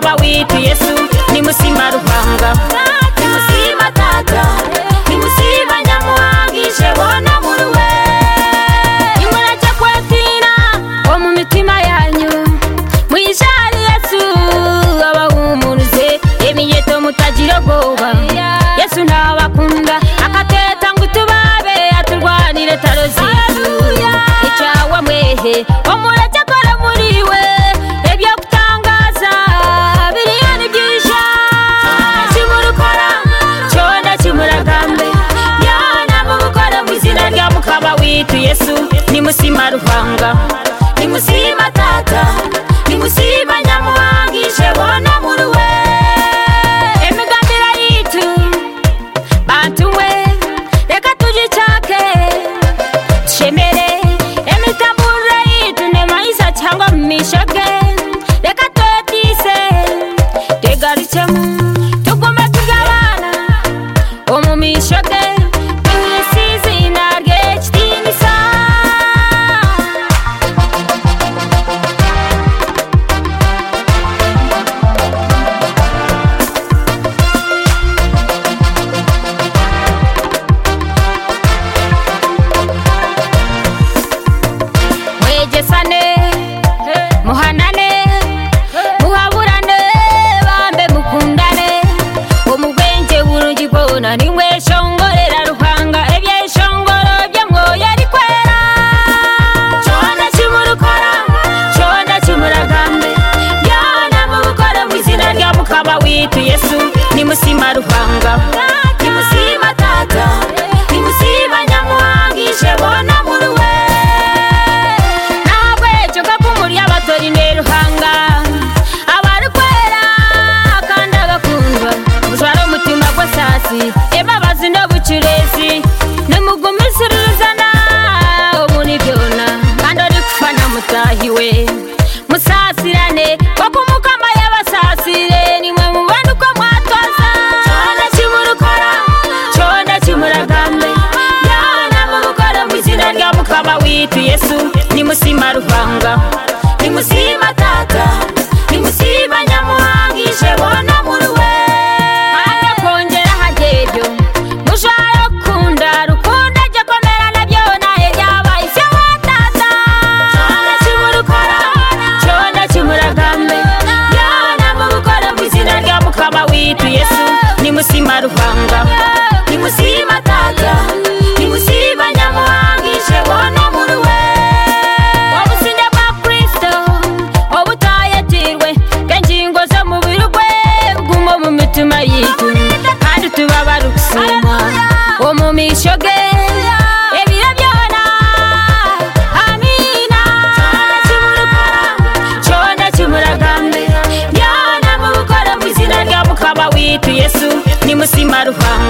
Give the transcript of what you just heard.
mukama witu Yesu ni musima ruhanga ni musima tata ni musima nyamuhangishe bona muruwe imureke kwetina wo mu mitima yanyu mwishari Yesu abahumuruze emiyeto mutagira bwoba Yesu ntabakunda akateta ngo tubabe aturwanire tarozitu icyawa mwehe omureke akora muriwe ebyo kutangaza biriyani byisha kimurukora cyona kimuragambe yana mubukora mu izina rya mukama witu Yesu ni musima ruhanga ni musima tata ni musima nyamuhangishe bona muruwe emigambira yitu bantumwe reka tugichake shemere emitambura yitu ne maisa cyangwa mishake reka twetise tegarichemu tugume tugabana omu mishake tuyisize inarge kitinisa mwejesane muhanane muhaburane bambe mukundane omubwenje burugibona nimwe shongorera ruhanga ebyeshongoro byamwoyo ari kwera cyona kimurukora cyona kimuragambe yana mubukora mu izina rya mukama witu Yesu ni musima ruhanga ni musima tata ni musima nyamuhangishe bona muruwe nabwejo gakumuri abatori ne ruhanga abarukwera kandi agakundwa mujwara umutima gwasasi ebabazi n'obucurezi nimugumisiruzana omuni byona kandi ori kufana mutahiwe musasirane kuko mukama yabasasire nimwe mubona uko mwatoza cyona kimurukora cyona kimuragambe yana mubukora mu izina rya mukama witu Yesu ni musima ruhanga ni musima tata ni musima nyamuhangishe bona muruwe hana kongera hageryo mushaya kunda rukunda je komera nabyo naye yabaye se wa tata cyona kimurukora cyona kimuragambe yana mubukora mu izina rya mukama witu Yesu ni musima ruhanga ni musima tata ni musima nyamuhangishe bona muruwe obusinde bwa Kristo obutayetirwe kengingo zo mubiri gwe gumo mu mitima yitu kandi tubabara kusima omu mishoge ebiro byona amina cyona kimuragambe yana mubukora mu izina rya mukama witu Yesu ni musima ruhanga